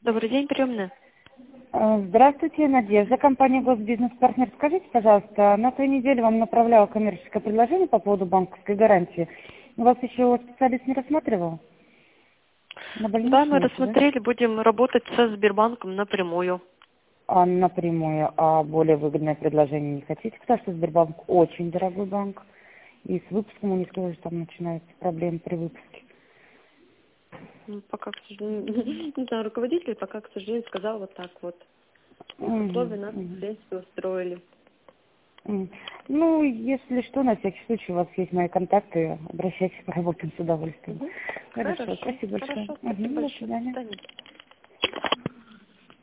Добрый день, приемная. Здравствуйте, Надежда, компания Госбизнес-партнер. Скажите, пожалуйста, на той неделе вам направляла коммерческое предложение по поводу банковской гарантии. У вас еще специалист не рассматривал? На Да, мы больничную, да? рассмотрели, будем работать со Сбербанком напрямую. А напрямую, а более выгодное предложение не хотите? Потому что Сбербанк очень дорогой банк. И с выпуском у них тоже там начинаются проблемы при выпуске. Ну, пока, к сожалению, не знаю, руководитель пока, к сожалению, сказал вот так вот. Условия нас, в принципе, устроили. Ну, если что, на всякий случай, у вас есть мои контакты, обращайтесь, поработаем с удовольствием. Хорошо, Хорошо, спасибо большое. хорошо, спасибо До большое. До свидания. свидания.